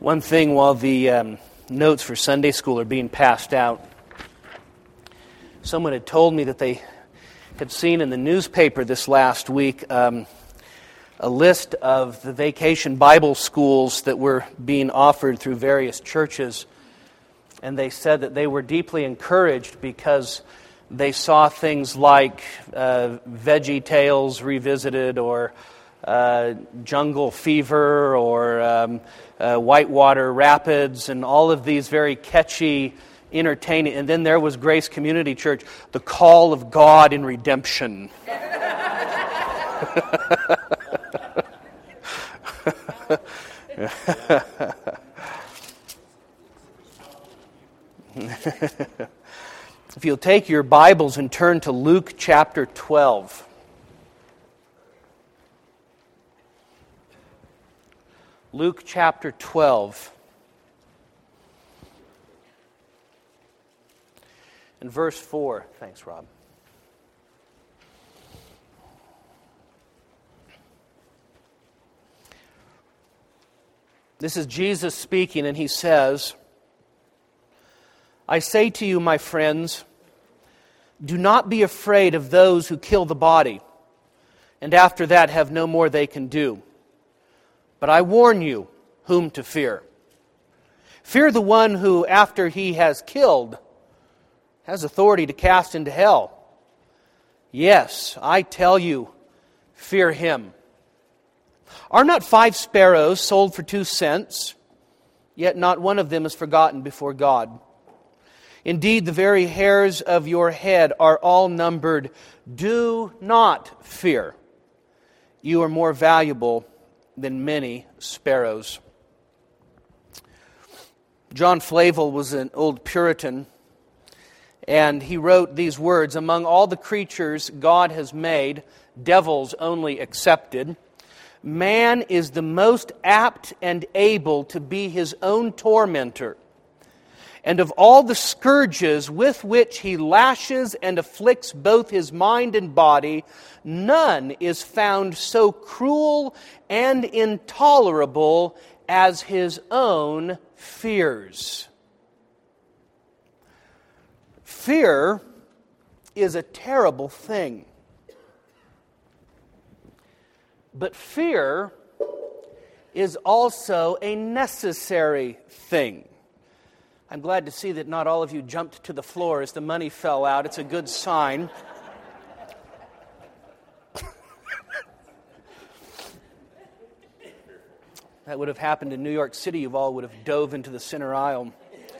One thing while the notes for Sunday school are being passed out, someone had told me that they had seen in the newspaper this last week a list of the vacation Bible schools that were being offered through various churches. And they said that they were deeply encouraged because they saw things like Veggie Tales Revisited or Jungle Fever or Whitewater Rapids and all of these very catchy, entertaining. And then there was Grace Community Church, The Call of God in Redemption. If you'll take your Bibles and turn to Luke chapter 12. Luke chapter 12. And verse 4. Thanks, Rob. This is Jesus speaking, and he says, I say to you, my friends, do not be afraid of those who kill the body, and after that have no more they can do. But I warn you whom to fear. Fear the one who, after he has killed, has authority to cast into hell. Yes, I tell you, fear him. Are not 5 sparrows sold for 2 cents? Yet not one of them is forgotten before God. Indeed, the very hairs of your head are all numbered. Do not fear. You are more valuable than many sparrows. John Flavel was an old Puritan, and he wrote these words, among all the creatures God has made, devils only excepted, man is the most apt and able to be his own tormentor. And of all the scourges with which he lashes and afflicts both his mind and body, none is found so cruel and intolerable as his own fears. Fear is a terrible thing. But fear is also a necessary thing. I'm glad to see that not all of you jumped to the floor as the money fell out. It's a good sign. That would have happened in New York City. You all would have dove into the center aisle.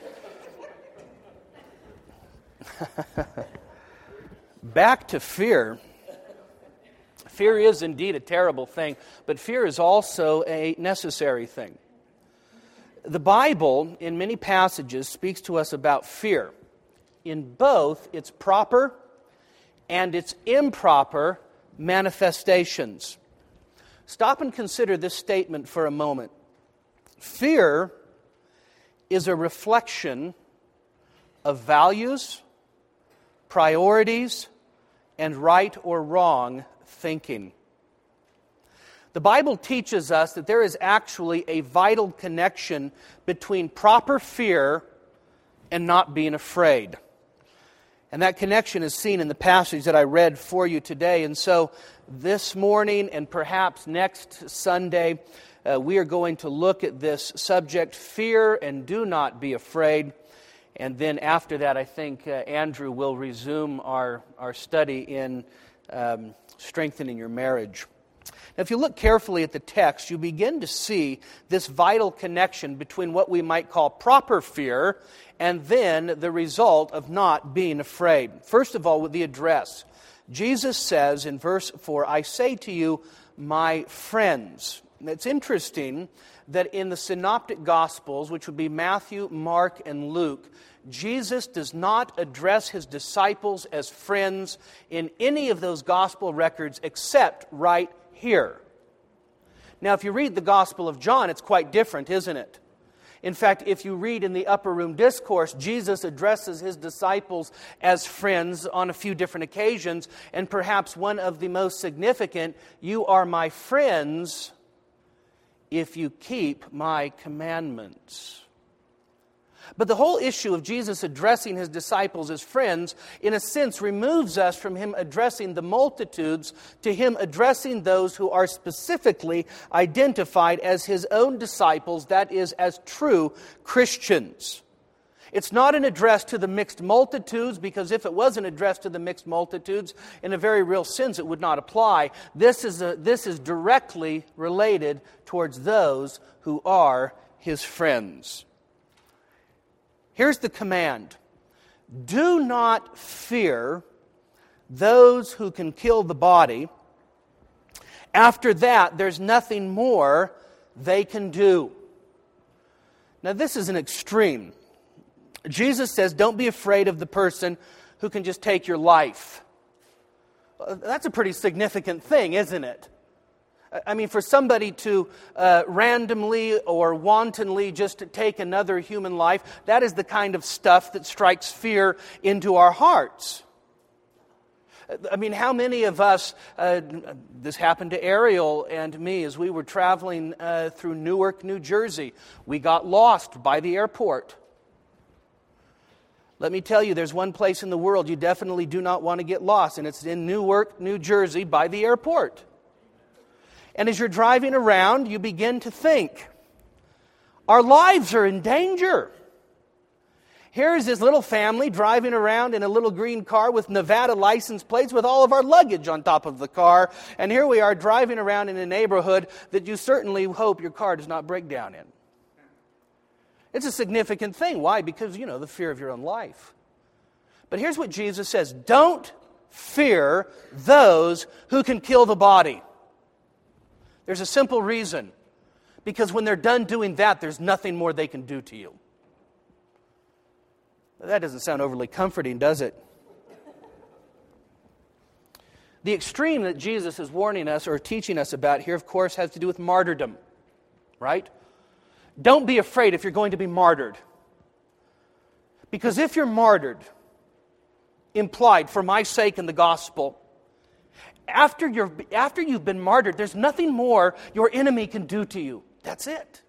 Back to fear. Fear is indeed a terrible thing, but fear is also a necessary thing. The Bible, in many passages, speaks to us about fear in both its proper and its improper manifestations. Stop and consider this statement for a moment. Fear is a reflection of values, priorities, and right or wrong thinking. The Bible teaches us that there is actually a vital connection between proper fear and not being afraid. And that connection is seen in the passage that I read for you today. And so this morning and perhaps next Sunday, we are going to look at this subject, fear and do not be afraid. And then after that, I think Andrew will resume our study in strengthening your marriage. Now, if you look carefully at the text, you begin to see this vital connection between what we might call proper fear and then the result of not being afraid. First of all, with the address. Jesus says in verse 4, I say to you, my friends. And it's interesting that in the Synoptic Gospels, which would be Matthew, Mark, and Luke, Jesus does not address his disciples as friends in any of those gospel records except right here. Now, if you read the Gospel of John, it's quite different, isn't it? In fact, if you read in the Upper Room Discourse, Jesus addresses his disciples as friends on a few different occasions, and perhaps one of the most significant, you are my friends if you keep my commandments. But the whole issue of Jesus addressing his disciples as friends, in a sense, removes us from him addressing the multitudes to him addressing those who are specifically identified as his own disciples, that is, as true Christians. It's not an address to the mixed multitudes, because if it was an address to the mixed multitudes, in a very real sense, it would not apply. This is directly related towards those who are his friends. Here's the command. Do not fear those who can kill the body. After that, there's nothing more they can do. Now, this is an extreme. Jesus says, don't be afraid of the person who can just take your life. That's a pretty significant thing, isn't it? I mean, for somebody to randomly or wantonly just take another human life, that is the kind of stuff that strikes fear into our hearts. I mean, how many of us, this happened to Ariel and me as we were traveling through Newark, New Jersey. We got lost by the airport. Let me tell you, there's one place in the world you definitely do not want to get lost, and it's in Newark, New Jersey, by the airport. And as you're driving around, you begin to think, our lives are in danger. Here's this little family driving around in a little green car with Nevada license plates with all of our luggage on top of the car. And here we are driving around in a neighborhood that you certainly hope your car does not break down in. It's a significant thing. Why? Because, the fear of your own life. But here's what Jesus says. Don't fear those who can kill the body. There's a simple reason. Because when they're done doing that, there's nothing more they can do to you. That doesn't sound overly comforting, does it? The extreme that Jesus is warning us or teaching us about here, of course, has to do with martyrdom. Right? Don't be afraid if you're going to be martyred. Because if you're martyred, implied for my sake in the gospel, after you've been martyred, there's nothing more your enemy can do to you. That's it.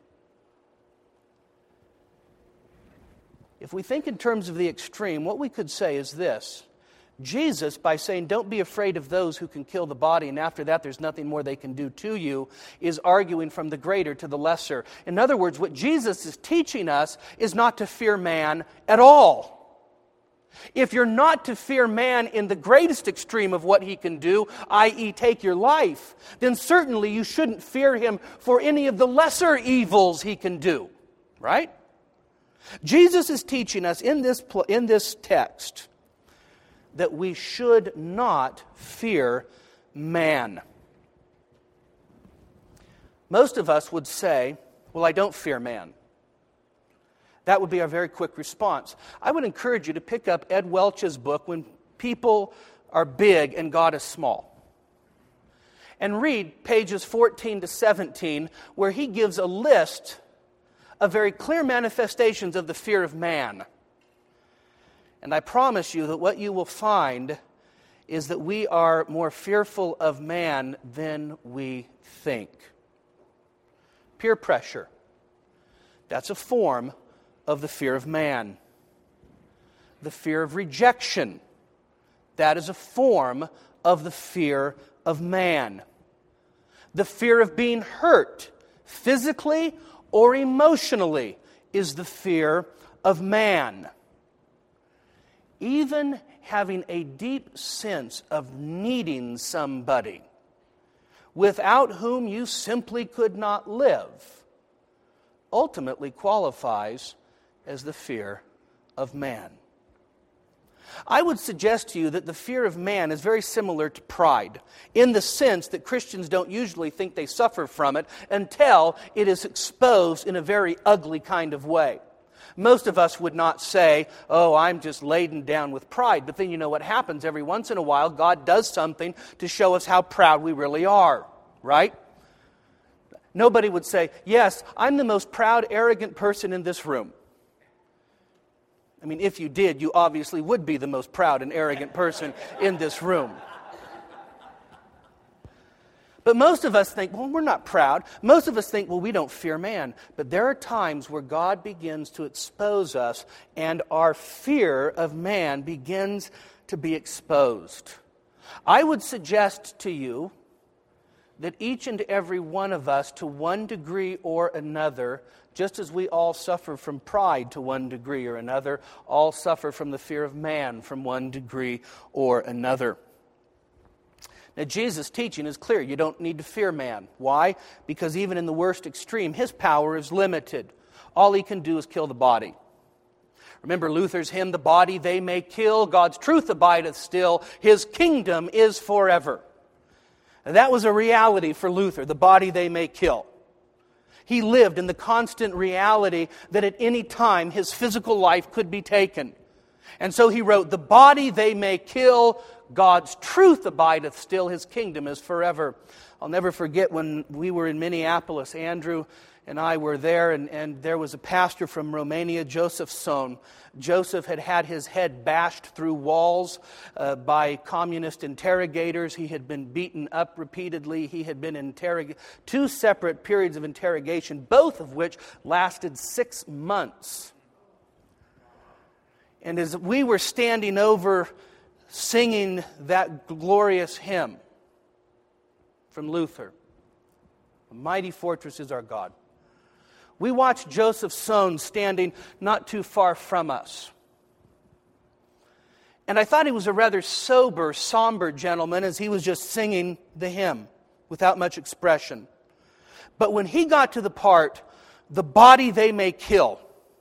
If we think in terms of the extreme, what we could say is this. Jesus, by saying, don't be afraid of those who can kill the body, and after that there's nothing more they can do to you, is arguing from the greater to the lesser. In other words, what Jesus is teaching us is not to fear man at all. If you're not to fear man in the greatest extreme of what he can do, i.e. take your life, then certainly you shouldn't fear him for any of the lesser evils he can do. Right? Jesus is teaching us in this text that we should not fear man. Most of us would say, well, I don't fear man. That would be our very quick response. I would encourage you to pick up Ed Welch's book, When People Are Big and God is Small, and read pages 14 to 17, where he gives a list of very clear manifestations of the fear of man. And I promise you that what you will find is that we are more fearful of man than we think. Peer pressure. That's a form of the fear of man. The fear of rejection. That is a form of the fear of man. The fear of being hurt, physically or emotionally, is the fear of man. Even having a deep sense of needing somebody without whom you simply could not live ultimately qualifies as the fear of man. I would suggest to you that the fear of man is very similar to pride, in the sense that Christians don't usually think they suffer from it until it is exposed in a very ugly kind of way. Most of us would not say, oh, I'm just laden down with pride. But then you know what happens. Every once in a while, God does something to show us how proud we really are, right? Nobody would say, yes, I'm the most proud, arrogant person in this room. I mean, if you did, you obviously would be the most proud and arrogant person in this room. But most of us think, well, we're not proud. Most of us think, well, we don't fear man. But there are times where God begins to expose us, and our fear of man begins to be exposed. I would suggest to you that each and every one of us, to one degree or another, just as we all suffer from pride to one degree or another, all suffer from the fear of man from one degree or another. Now, Jesus' teaching is clear. You don't need to fear man. Why? Because even in the worst extreme, his power is limited. All he can do is kill the body. Remember Luther's hymn, "The body they may kill, God's truth abideth still, his kingdom is forever." And that was a reality for Luther, the body they may kill. He lived in the constant reality that at any time his physical life could be taken. And so he wrote, "The body they may kill, God's truth abideth still, his kingdom is forever." I'll never forget when we were in Minneapolis, Andrew and I were there, and there was a pastor from Romania, Joseph Son. Joseph had had his head bashed through walls by communist interrogators. He had been beaten up repeatedly. He had been interrogated. 2 separate periods of interrogation, both of which lasted 6 months. And as we were standing over singing that glorious hymn from Luther, "A mighty fortress is our God," we watched Joseph Son standing not too far from us. And I thought he was a rather sober, somber gentleman as he was just singing the hymn without much expression. But when he got to the part, "The body they may kill,"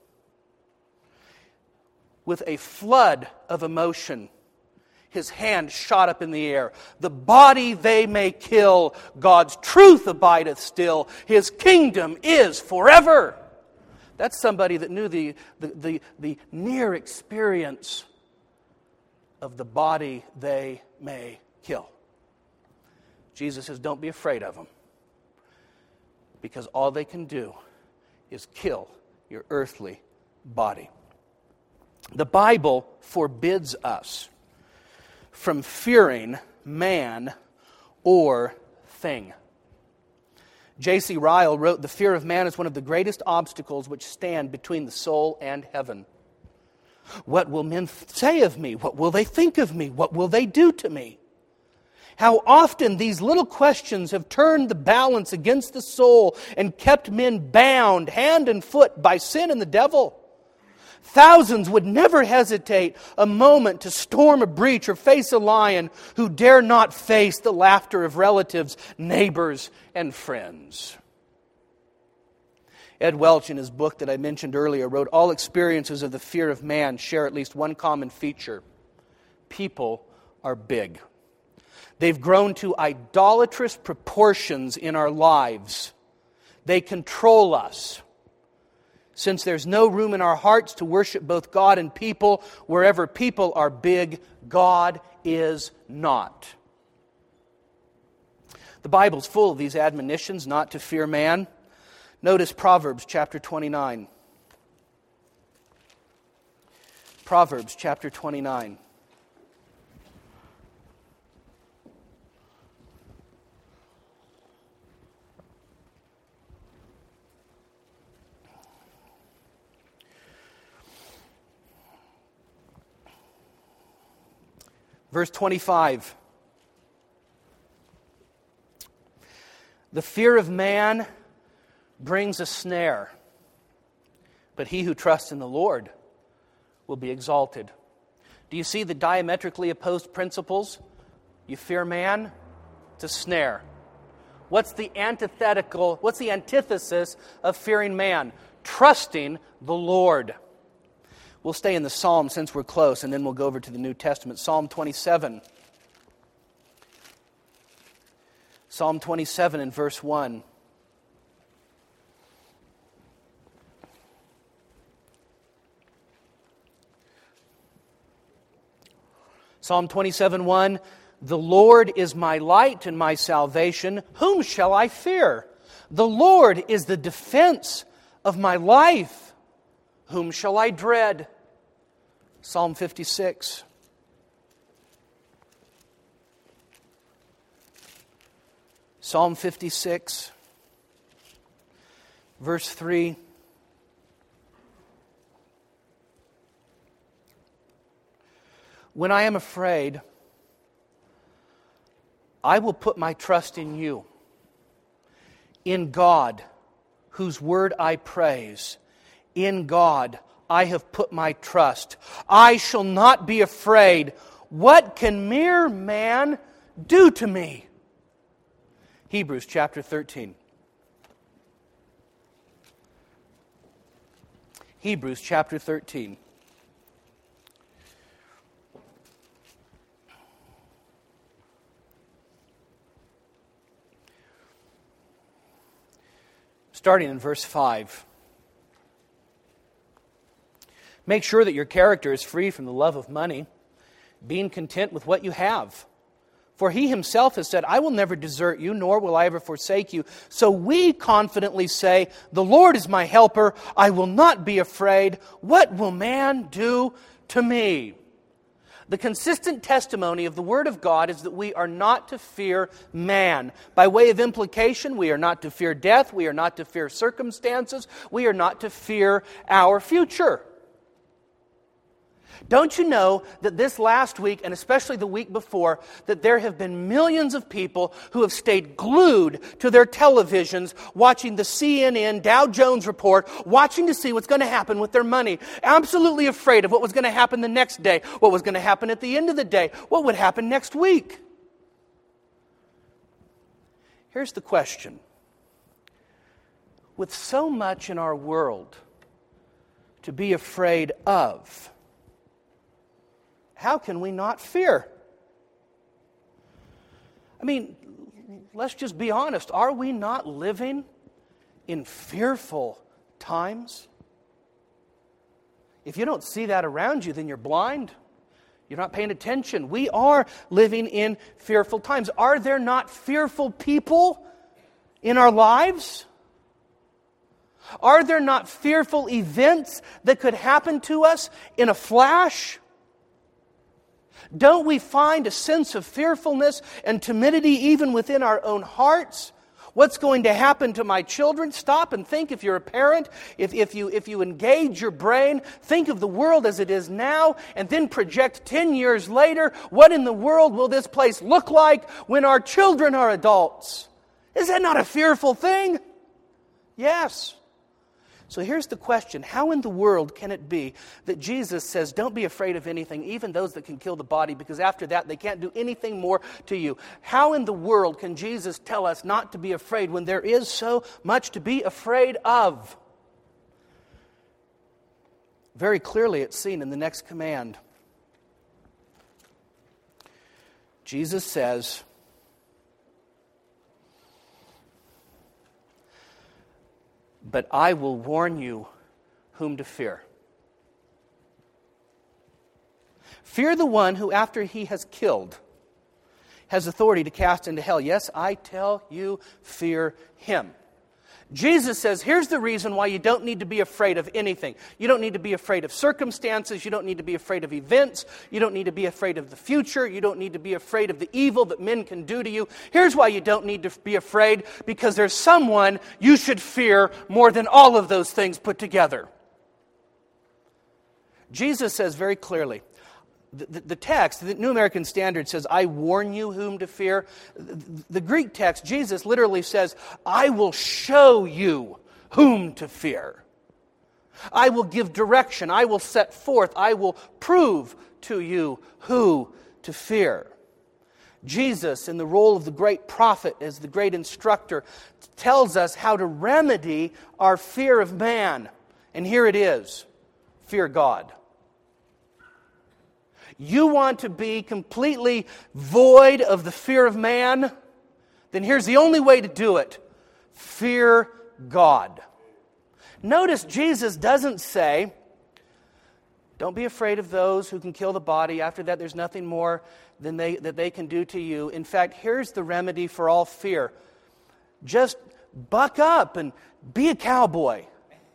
with a flood of emotion, his hand shot up in the air. "The body they may kill, God's truth abideth still, his kingdom is forever." That's somebody that knew the near experience of the body they may kill. Jesus says, don't be afraid of them, because all they can do is kill your earthly body. The Bible forbids us from fearing man or thing. J.C. Ryle wrote, "The fear of man is one of the greatest obstacles which stand between the soul and heaven. What will men say of me? What will they think of me? What will they do to me?" How often these little questions have turned the balance against the soul and kept men bound hand and foot by sin and the devil. Thousands would never hesitate a moment to storm a breach or face a lion who dare not face the laughter of relatives, neighbors, and friends. Ed Welch, in his book that I mentioned earlier, wrote, "All experiences of the fear of man share at least one common feature. People are big. They've grown to idolatrous proportions in our lives. They control us. Since there's no room in our hearts to worship both God and people, wherever people are big, God is not." The Bible's full of these admonitions not to fear man. Notice Proverbs chapter 29. Proverbs chapter 29. Verse 25. "The fear of man brings a snare, but he who trusts in the Lord will be exalted." Do you see the diametrically opposed principles? You fear man, it's a snare. What's the antithesis of fearing man? Trusting the Lord. We'll stay in the Psalm since we're close, and then we'll go over to the New Testament. Psalm 27. Psalm 27 and verse 1. Psalm 27:1, "The Lord is my light and my salvation. Whom shall I fear? The Lord is the defense of my life. Whom shall I dread?" Psalm 56. Psalm 56, verse 3. When I am afraid, I will put my trust in you, in God, whose word I praise. In God I have put my trust. I shall not be afraid. What can mere man do to me? Hebrews chapter 13. Hebrews chapter 13. Starting in verse 5. Make sure that your character is free from the love of money, being content with what you have. For he himself has said, I will never desert you, nor will I ever forsake you. So we confidently say, the Lord is my helper. I will not be afraid. What will man do to me? The consistent testimony of the Word of God is that we are not to fear man. By way of implication, we are not to fear death. We are not to fear circumstances. We are not to fear our future. Don't you know that this last week, and especially the week before, that there have been millions of people who have stayed glued to their televisions, watching the CNN Dow Jones report, watching to see what's going to happen with their money, absolutely afraid of what was going to happen the next day, what was going to happen at the end of the day, what would happen next week. Here's the question. With so much in our world to be afraid of, how can we not fear? I mean, let's just be honest. Are we not living in fearful times? If you don't see that around you, then you're blind. You're not paying attention. We are living in fearful times. Are there not fearful people in our lives? Are there not fearful events that could happen to us in a flash? Don't we find a sense of fearfulness and timidity even within our own hearts? What's going to happen to my children? Stop and think if you're a parent, if you engage your brain, think of the world as it is now, and then project 10 years later, what in the world will this place look like when our children are adults? Is that not a fearful thing? Yes. So here's the question. How in the world can it be that Jesus says, don't be afraid of anything, even those that can kill the body, because after that they can't do anything more to you? How in the world can Jesus tell us not to be afraid when there is so much to be afraid of? Very clearly it's seen in the next command. Jesus says, but I will warn you whom to fear. Fear the one who, after he has killed, has authority to cast into hell. Yes, I tell you, fear him. Jesus says, here's the reason why you don't need to be afraid of anything. You don't need to be afraid of circumstances. You don't need to be afraid of events. You don't need to be afraid of the future. You don't need to be afraid of the evil that men can do to you. Here's why you don't need to be afraid, because there's someone you should fear more than all of those things put together. Jesus says very clearly, the text, the New American Standard says, I warn you whom to fear. The Greek text, Jesus literally says, I will show you whom to fear. I will give direction. I will set forth. I will prove to you who to fear. Jesus, in the role of the great prophet, as the great instructor, tells us how to remedy our fear of man. And here it is. Fear God. You want to be completely void of the fear of man? Then here's the only way to do it. Fear God. Notice Jesus doesn't say, don't be afraid of those who can kill the body. After that, there's nothing more that they can do to you. In fact, here's the remedy for all fear. Just buck up and be a cowboy.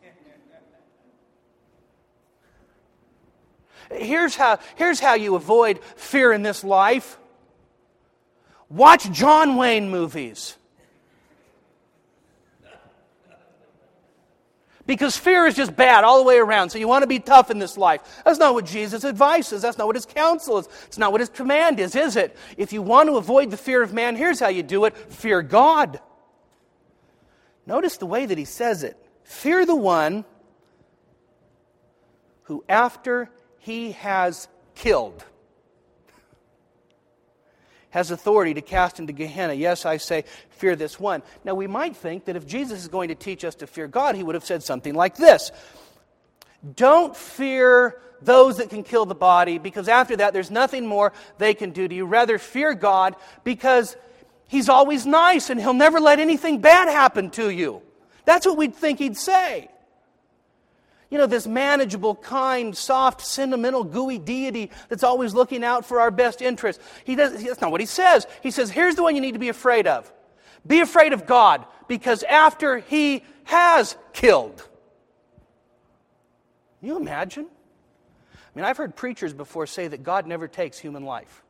Here's how you avoid fear in this life. Watch John Wayne movies. Because fear is just bad all the way around. So you want to be tough in this life. That's not what Jesus' advice is. That's not what His counsel is. It's not what His command is it? If you want to avoid the fear of man, here's how you do it. Fear God. Notice the way that He says it. Fear the one who after he has killed has authority to cast into Gehenna. Yes, I say, fear this one. Now, we might think that if Jesus is going to teach us to fear God, He would have said something like this. Don't fear those that can kill the body, because after that, there's nothing more they can do to you. Rather, fear God, because He's always nice and He'll never let anything bad happen to you. That's what we'd think He'd say. You know, this manageable, kind, soft, sentimental, gooey deity that's always looking out for our best interests. That's not what He says. He says, here's the one you need to be afraid of. Be afraid of God, because after He has killed. Can you imagine? I mean, I've heard preachers before say that God never takes human life.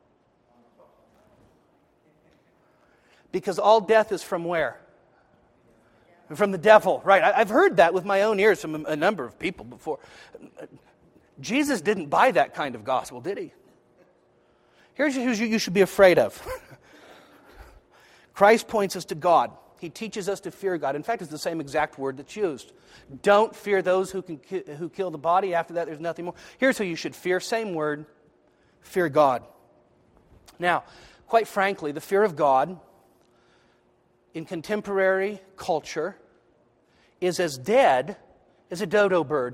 Because all death is from where? From the devil, right? I've heard that with my own ears from a number of people before. Jesus didn't buy that kind of gospel, did He? Here's who you should be afraid of. Christ points us to God. He teaches us to fear God. In fact, it's the same exact word that's used. Don't fear those who kill the body. After that, there's nothing more. Here's who you should fear. Same word. Fear God. Now, quite frankly, the fear of God in contemporary culture is as dead as a dodo bird.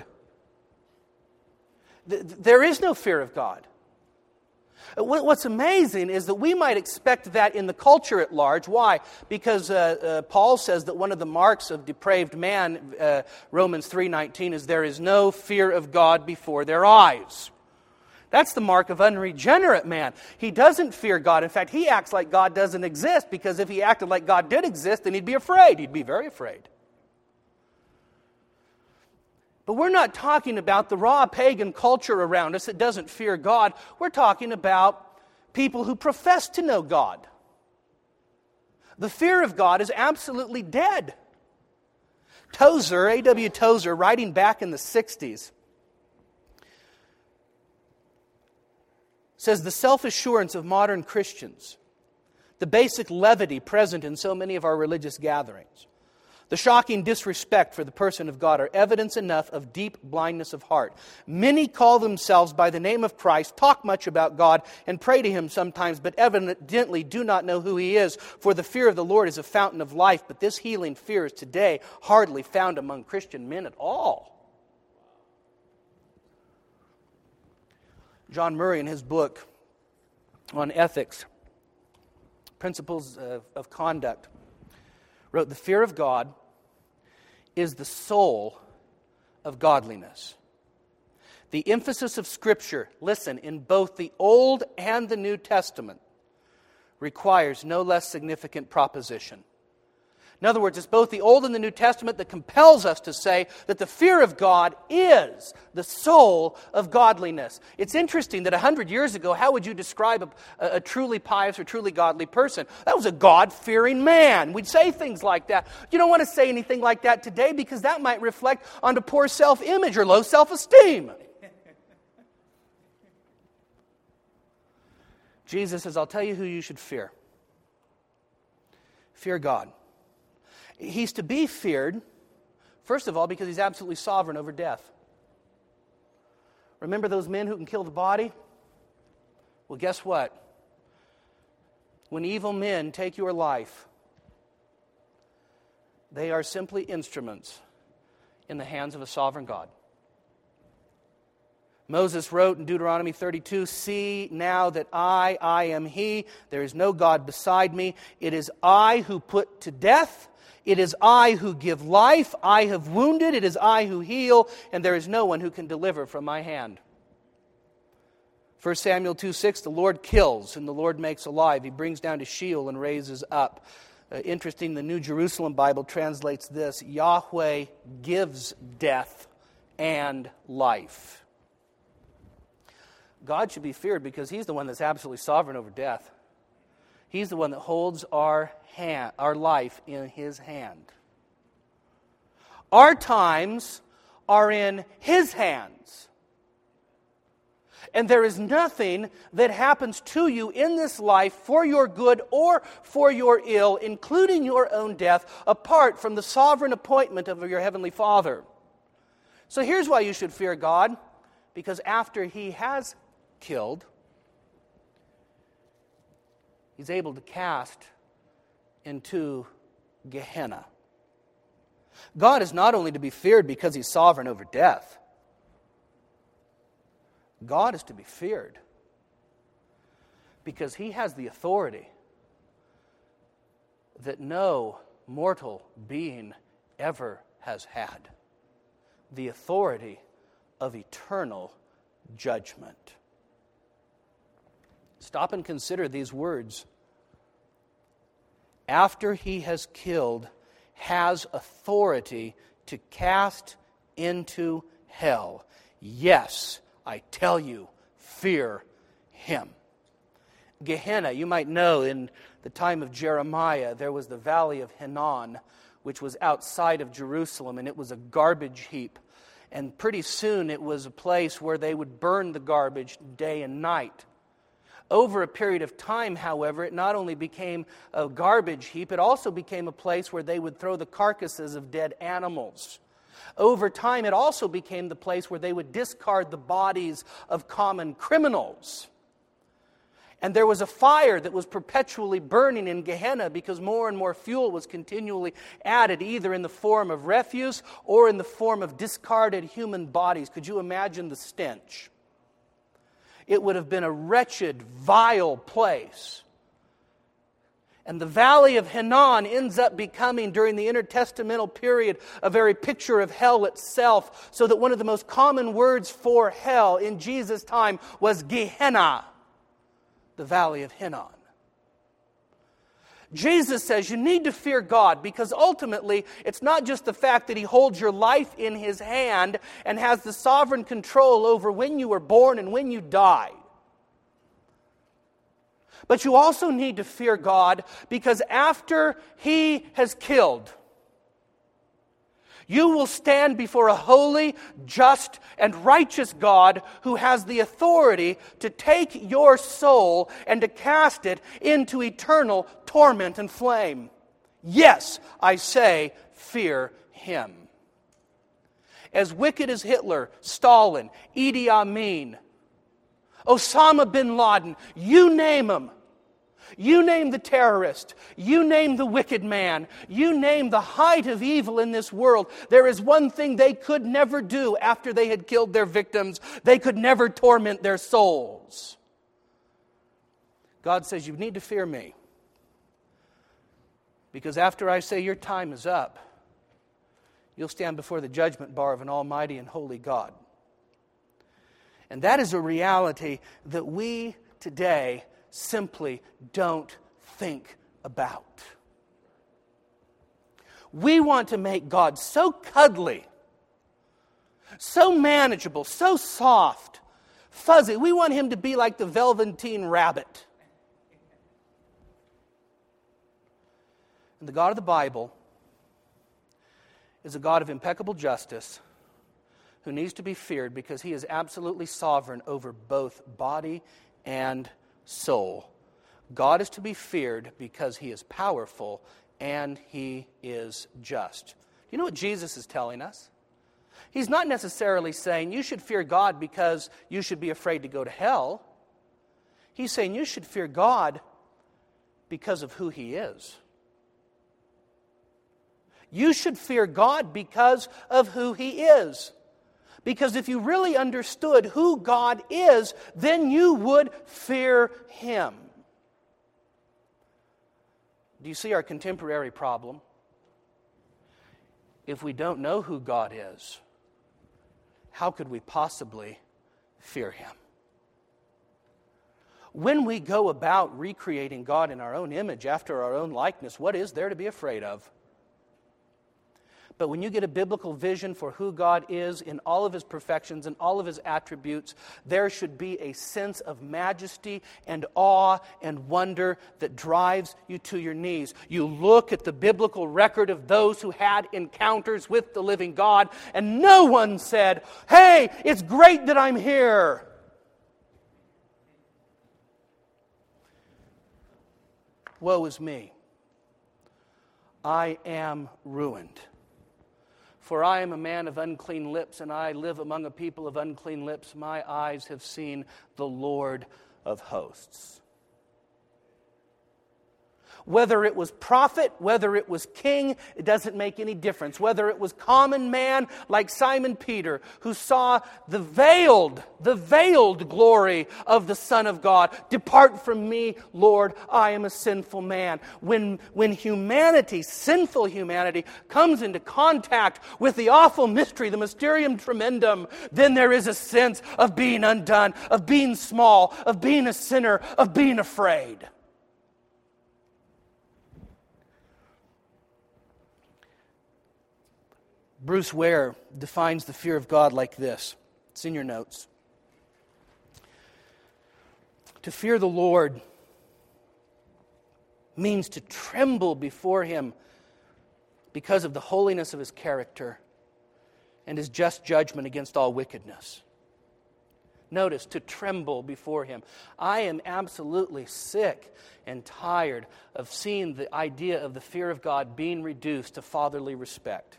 There is no fear of God. What's amazing is that we might expect that in the culture at large. Why? Because Paul says that one of the marks of depraved man, Romans 3:19, is there is no fear of God before their eyes. That's the mark of unregenerate man. He doesn't fear God. In fact, he acts like God doesn't exist, because if he acted like God did exist, then he'd be afraid. He'd be very afraid. But we're not talking about the raw pagan culture around us that doesn't fear God. We're talking about people who profess to know God. The fear of God is absolutely dead. Tozer, A.W. Tozer, writing back in the 60s, says the self-assurance of modern Christians, the basic levity present in so many of our religious gatherings, the shocking disrespect for the person of God are evidence enough of deep blindness of heart. Many call themselves by the name of Christ, talk much about God, and pray to Him sometimes, but evidently do not know who He is. For the fear of the Lord is a fountain of life, but this healing fear is today hardly found among Christian men at all. John Murray, in his book on ethics, Principles of Conduct, wrote, the fear of God is the soul of godliness. The emphasis of Scripture, listen, in both the Old and the New Testament, requires no less significant proposition. In other words, it's both the Old and the New Testament that compels us to say that the fear of God is the soul of godliness. It's interesting that 100 years ago, how would you describe a truly pious or truly godly person? That was a God-fearing man. We'd say things like that. You don't want to say anything like that today, because that might reflect onto poor self-image or low self-esteem. Jesus says, I'll tell you who you should fear. Fear God. He's to be feared, first of all, because He's absolutely sovereign over death. Remember those men who can kill the body? Well, guess what? When evil men take your life, they are simply instruments in the hands of a sovereign God. Moses wrote in Deuteronomy 32, see now that I am He, there is no God beside me. It is I who put to death. It is I who give life. I have wounded. It is I who heal. And there is no one who can deliver from my hand. 1 Samuel 2:6, the Lord kills and the Lord makes alive. He brings down to Sheol and raises up. Interesting, the New Jerusalem Bible translates this, Yahweh gives death and life. God should be feared because He's the one that's absolutely sovereign over death. He's the one that holds our life in His hand. Our times are in His hands. And there is nothing that happens to you in this life for your good or for your ill, including your own death, apart from the sovereign appointment of your Heavenly Father. So here's why you should fear God. Because after He has killed, He's able to cast into Gehenna. God is not only to be feared because He's sovereign over death. God is to be feared because He has the authority that no mortal being ever has had. The authority of eternal judgment. Stop and consider these words. After He has killed, has authority to cast into hell. Yes, I tell you, fear Him. Gehenna, you might know in the time of Jeremiah, there was the valley of Hinnom, which was outside of Jerusalem, and it was a garbage heap. And pretty soon it was a place where they would burn the garbage day and night. Over a period of time, however, it not only became a garbage heap, it also became a place where they would throw the carcasses of dead animals. Over time, it also became the place where they would discard the bodies of common criminals. And there was a fire that was perpetually burning in Gehenna because more and more fuel was continually added, either in the form of refuse or in the form of discarded human bodies. Could you imagine the stench? It would have been a wretched, vile place. And the valley of Hinnom ends up becoming, during the intertestamental period, a very picture of hell itself, so that one of the most common words for hell in Jesus' time was Gehenna, the valley of Hinnom. Jesus says you need to fear God because ultimately it's not just the fact that He holds your life in His hand and has the sovereign control over when you were born and when you die. But you also need to fear God because after He has killed, you will stand before a holy, just, and righteous God who has the authority to take your soul and to cast it into eternal torment and flame. Yes, I say, fear Him. As wicked as Hitler, Stalin, Idi Amin, Osama bin Laden, you name them. You name the terrorist, you name the wicked man, you name the height of evil in this world. There is one thing they could never do after they had killed their victims. They could never torment their souls. God says, you need to fear me. Because after I say your time is up, you'll stand before the judgment bar of an almighty and holy God. And that is a reality that we today simply don't think about. We want to make God so cuddly, so manageable, so soft, fuzzy. We want Him to be like the Velveteen Rabbit. And the God of the Bible is a God of impeccable justice who needs to be feared because He is absolutely sovereign over both body and soul. God is to be feared because He is powerful and He is just. Do you know what Jesus is telling us? He's not necessarily saying you should fear God because you should be afraid to go to hell. He's saying you should fear God because of who He is. You should fear God because of who He is. Because if you really understood who God is, then you would fear Him. Do you see our contemporary problem? If we don't know who God is, how could we possibly fear Him? When we go about recreating God in our own image, after our own likeness, what is there to be afraid of? But when you get a biblical vision for who God is in all of His perfections and all of His attributes, there should be a sense of majesty and awe and wonder that drives you to your knees. You look at the biblical record of those who had encounters with the living God, and no one said, "Hey, it's great that I'm here." Woe is me. I am ruined. For I am a man of unclean lips, and I live among a people of unclean lips. My eyes have seen the Lord of hosts. Whether it was prophet, whether it was king, it doesn't make any difference. Whether it was common man like Simon Peter, who saw the veiled glory of the Son of God. Depart from me, Lord, I am a sinful man. When humanity, sinful humanity, comes into contact with the awful mystery, the mysterium tremendum, then there is a sense of being undone, of being small, of being a sinner, of being afraid. Bruce Ware defines the fear of God like this. It's in your notes. To fear the Lord means to tremble before Him because of the holiness of His character and His just judgment against all wickedness. Notice, to tremble before Him. I am absolutely sick and tired of seeing the idea of the fear of God being reduced to fatherly respect.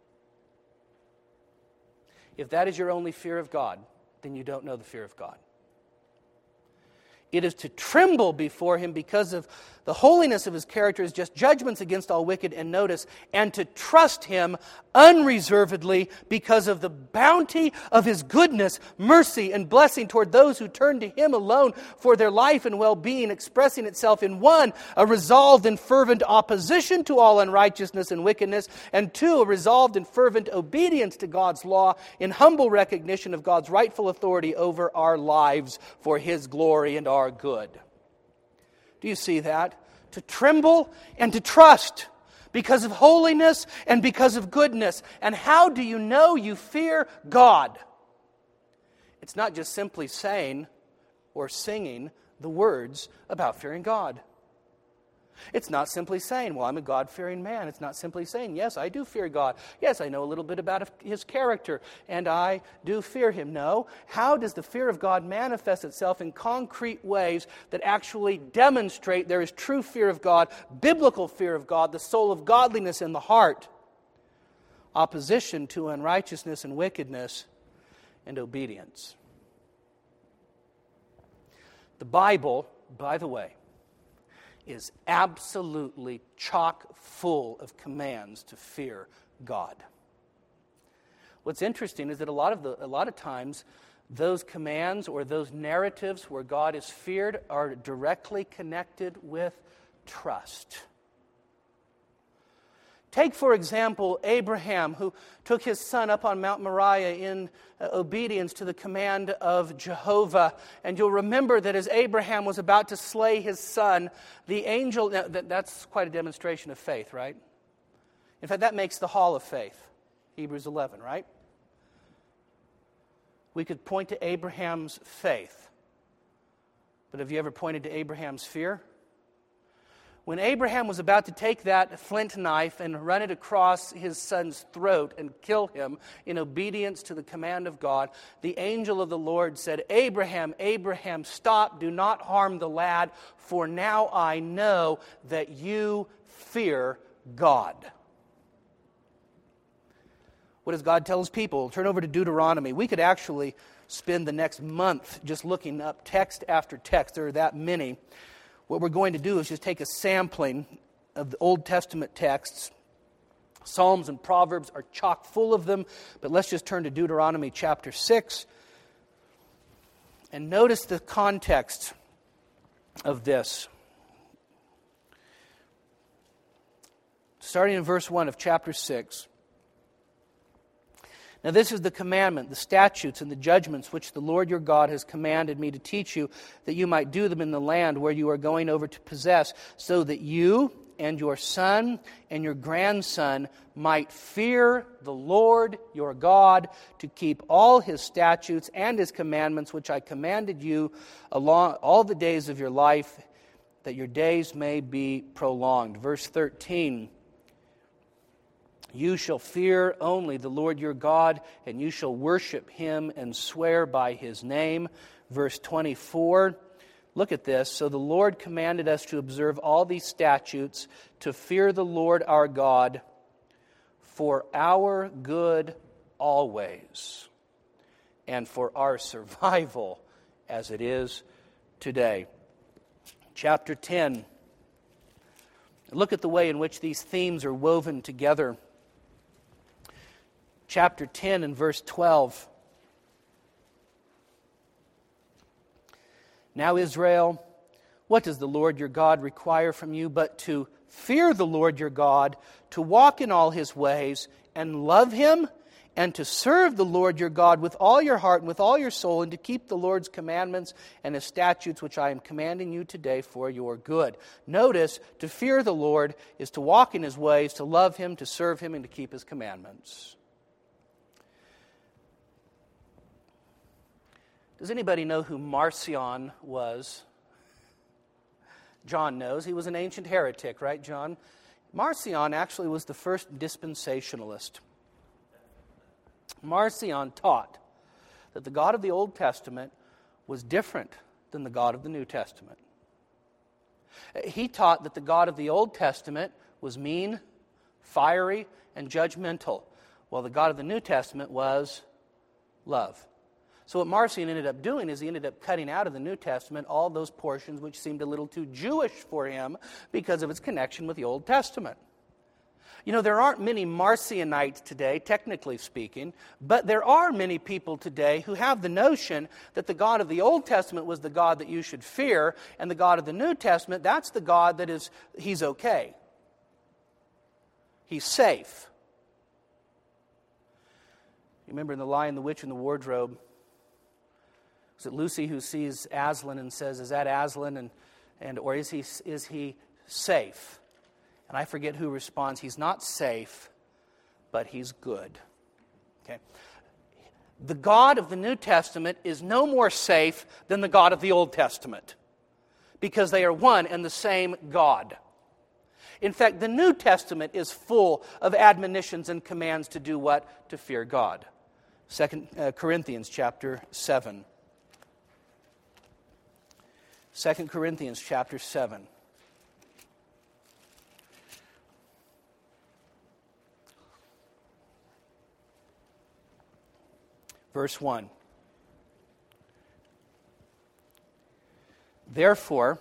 If that is your only fear of God, then you don't know the fear of God. It is to tremble before Him because of the holiness of His character, His just judgments against all wicked, and notice, and to trust Him unreservedly because of the bounty of His goodness, mercy, and blessing toward those who turn to Him alone for their life and well-being, expressing itself in 1, a resolved and fervent opposition to all unrighteousness and wickedness, and 2, a resolved and fervent obedience to God's law in humble recognition of God's rightful authority over our lives for His glory and our good. Do you see that? To tremble and to trust because of holiness and because of goodness. And how do you know you fear God? It's not just simply saying or singing the words about fearing God. It's not simply saying, well, I'm a God-fearing man. It's not simply saying, yes, I do fear God. Yes, I know a little bit about His character, and I do fear Him. No. How does the fear of God manifest itself in concrete ways that actually demonstrate there is true fear of God, biblical fear of God, the soul of godliness in the heart, opposition to unrighteousness and wickedness, and obedience? The Bible, by the way, is absolutely chock full of commands to fear God. What's interesting is that a lot of times those commands or those narratives where God is feared are directly connected with trust. Take, for example, Abraham, who took his son up on Mount Moriah in obedience to the command of Jehovah. And you'll remember that as Abraham was about to slay his son, the angel... That's quite a demonstration of faith, right? In fact, that makes the hall of faith, Hebrews 11, right? We could point to Abraham's faith. But have you ever pointed to Abraham's fear? When Abraham was about to take that flint knife and run it across his son's throat and kill him in obedience to the command of God, the angel of the Lord said, Abraham, Abraham, stop, do not harm the lad, for now I know that you fear God. What does God tell His people? Turn over to Deuteronomy. We could actually spend the next month just looking up text after text. There are that many. What we're going to do is just take a sampling of the Old Testament texts. Psalms and Proverbs are chock full of them, but let's just turn to Deuteronomy chapter 6 and notice the context of this. Starting in verse 1 of chapter 6. Now this is the commandment, the statutes, and the judgments which the Lord your God has commanded me to teach you, that you might do them in the land where you are going over to possess, so that you and your son and your grandson might fear the Lord your God, to keep all His statutes and His commandments, which I commanded you along all the days of your life, that your days may be prolonged. Verse 13, you shall fear only the Lord your God, and you shall worship Him and swear by His name. Verse 24, look at this. So the Lord commanded us to observe all these statutes, to fear the Lord our God for our good always, and for our survival as it is today. Chapter 10. Look at the way in which these themes are woven together. Chapter 10 and verse 12. Now, Israel, what does the Lord your God require from you but to fear the Lord your God, to walk in all His ways, and love Him, and to serve the Lord your God with all your heart and with all your soul, and to keep the Lord's commandments and His statutes, which I am commanding you today for your good. Notice, to fear the Lord is to walk in His ways, to love Him, to serve Him, and to keep His commandments. Does anybody know who Marcion was? John knows. He was an ancient heretic, right, John? Marcion actually was the first dispensationalist. Marcion taught that the God of the Old Testament was different than the God of the New Testament. He taught that the God of the Old Testament was mean, fiery, and judgmental, while the God of the New Testament was love. So what Marcion ended up doing is he ended up cutting out of the New Testament all those portions which seemed a little too Jewish for him because of its connection with the Old Testament. You know, there aren't many Marcionites today, technically speaking, but there are many people today who have the notion that the God of the Old Testament was the God that you should fear, and the God of the New Testament, that's the God that is, He's okay. He's safe. You remember in The Lion, the Witch, and the Wardrobe, is it Lucy who sees Aslan and says, "Is that Aslan?" Or is he safe? And I forget who responds, "He's not safe, but he's good." Okay. The God of the New Testament is no more safe than the God of the Old Testament, because they are one and the same God. In fact, the New Testament is full of admonitions and commands to do what? To fear God. 2 Corinthians chapter 7. 2 Corinthians chapter 7. Verse 1. Therefore,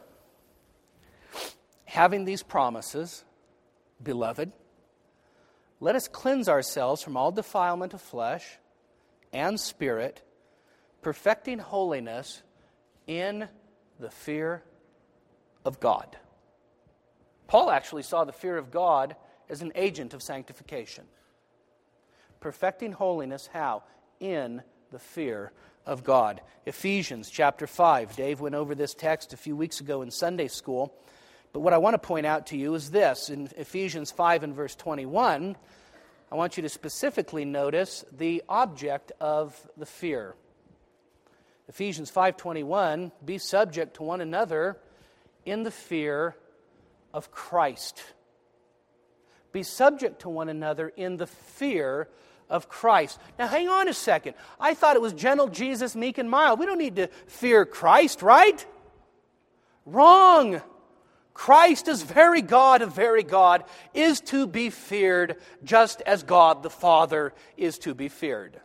having these promises, beloved, let us cleanse ourselves from all defilement of flesh and spirit, perfecting holiness in the fear of God. Paul actually saw the fear of God as an agent of sanctification. Perfecting holiness, how? In the fear of God. Ephesians chapter 5. Dave went over this text a few weeks ago in Sunday school. But what I want to point out to you is this. In Ephesians 5 and verse 21, I want you to specifically notice the object of the fear. Ephesians 5:21, be subject to one another in the fear of Christ. Be subject to one another in the fear of Christ. Now hang on a second. I thought it was gentle Jesus, meek and mild. We don't need to fear Christ, right? Wrong. Christ, as very God of very God, is to be feared just as God the Father is to be feared.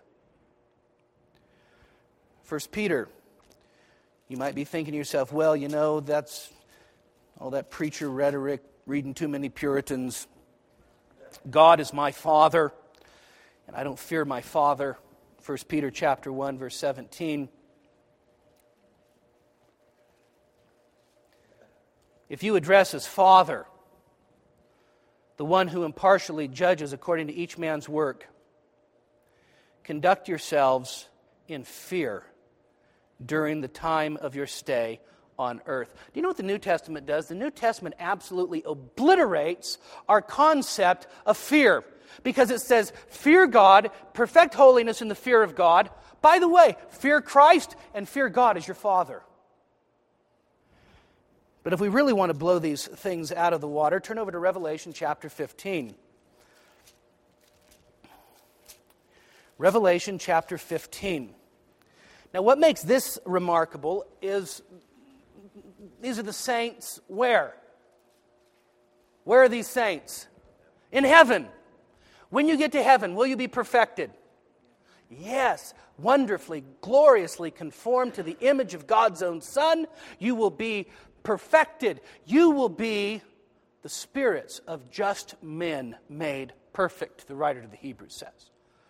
1 Peter, you might be thinking to yourself, well, you know, that's all that preacher rhetoric, reading too many Puritans. God is my Father, and I don't fear my Father. 1 Peter chapter 1, verse 17. If you address as Father, the one who impartially judges according to each man's work, conduct yourselves in fear during the time of your stay on earth. Do you know what the New Testament does? The New Testament absolutely obliterates our concept of fear. Because it says, fear God, perfect holiness in the fear of God. By the way, fear Christ and fear God as your Father. But if we really want to blow these things out of the water, turn over to Revelation chapter 15. Revelation chapter 15. Now what makes this remarkable is these are the saints where? Where are these saints? In heaven. When you get to heaven, will you be perfected? Yes, wonderfully, gloriously conformed to the image of God's own Son. You will be perfected. You will be the spirits of just men made perfect, the writer to the Hebrews says.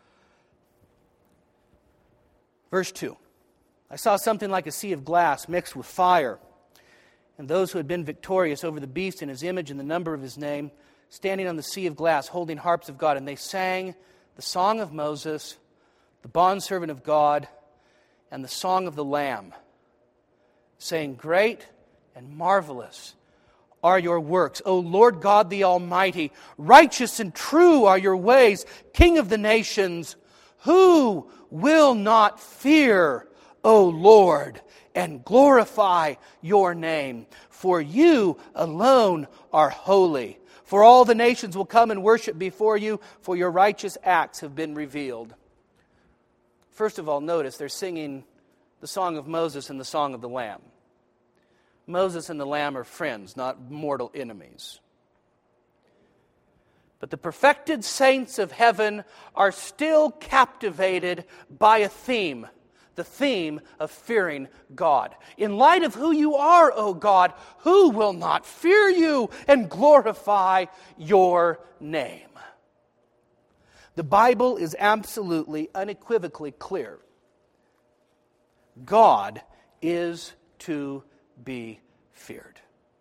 Verse 2. I saw something like a sea of glass mixed with fire, and those who had been victorious over the beast and his image and the number of his name, standing on the sea of glass, holding harps of God, and they sang the song of Moses, the bondservant of God, and the song of the Lamb, saying, Great and marvelous are your works, O Lord God the Almighty. Righteous and true are your ways, King of the nations. Who will not fear, O Lord, and glorify your name? For you alone are holy. For all the nations will come and worship before you, for your righteous acts have been revealed. First of all, notice they're singing the song of Moses and the song of the Lamb. Moses and the Lamb are friends, not mortal enemies. But the perfected saints of heaven are still captivated by a theme, the theme of fearing God. In light of who you are, O God, who will not fear you and glorify your name? The Bible is absolutely, unequivocally clear. God is to be feared.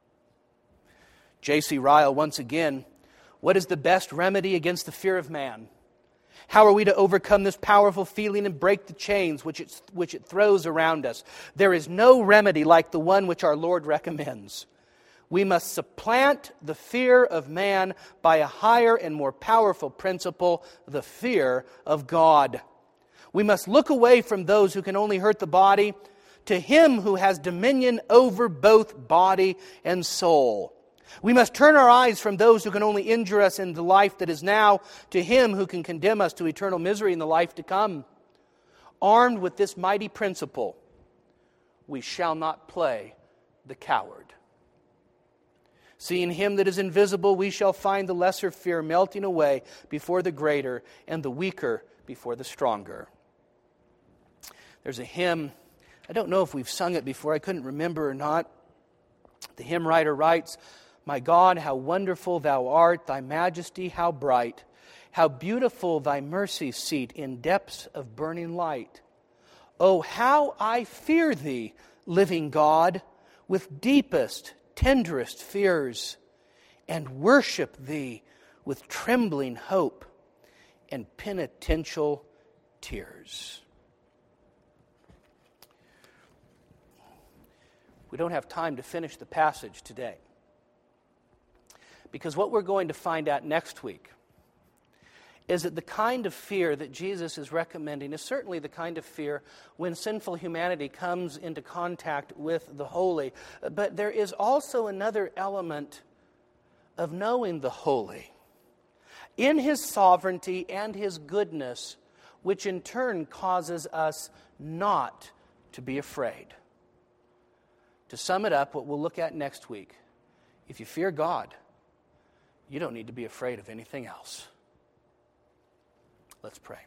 J.C. Ryle, once again, what is the best remedy against the fear of man? How are we to overcome this powerful feeling and break the chains which it throws around us? There is no remedy like the one which our Lord recommends. We must supplant the fear of man by a higher and more powerful principle, the fear of God. We must look away from those who can only hurt the body to Him who has dominion over both body and soul. We must turn our eyes from those who can only injure us in the life that is now to Him who can condemn us to eternal misery in the life to come. Armed with this mighty principle, we shall not play the coward. Seeing Him that is invisible, we shall find the lesser fear melting away before the greater, and the weaker before the stronger. There's a hymn, I don't know if we've sung it before, I couldn't remember or not. The hymn writer writes, My God, how wonderful Thou art, Thy majesty how bright, how beautiful Thy mercy seat in depths of burning light. Oh, how I fear Thee, living God, with deepest, tenderest fears, and worship Thee with trembling hope and penitential tears. We don't have time to finish the passage today, because what we're going to find out next week is that the kind of fear that Jesus is recommending is certainly the kind of fear when sinful humanity comes into contact with the holy. But there is also another element of knowing the holy in His sovereignty and His goodness, which in turn causes us not to be afraid. To sum it up, what we'll look at next week, if you fear God, you don't need to be afraid of anything else. Let's pray.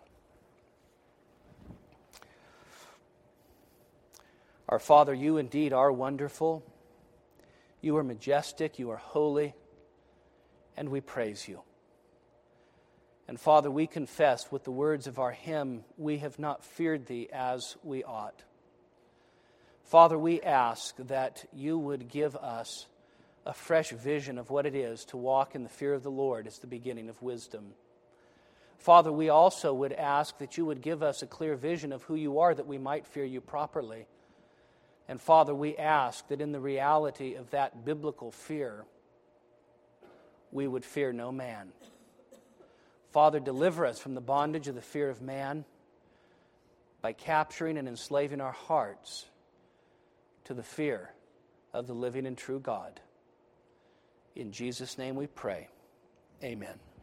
Our Father, You indeed are wonderful. You are majestic. You are holy. And we praise You. And Father, we confess with the words of our hymn, we have not feared Thee as we ought. Father, we ask that You would give us a fresh vision of what it is to walk in the fear of the Lord as the beginning of wisdom. Father, we also would ask that You would give us a clear vision of who You are, that we might fear You properly. And Father, we ask that in the reality of that biblical fear, we would fear no man. Father, deliver us from the bondage of the fear of man by capturing and enslaving our hearts to the fear of the living and true God. In Jesus' name we pray. Amen.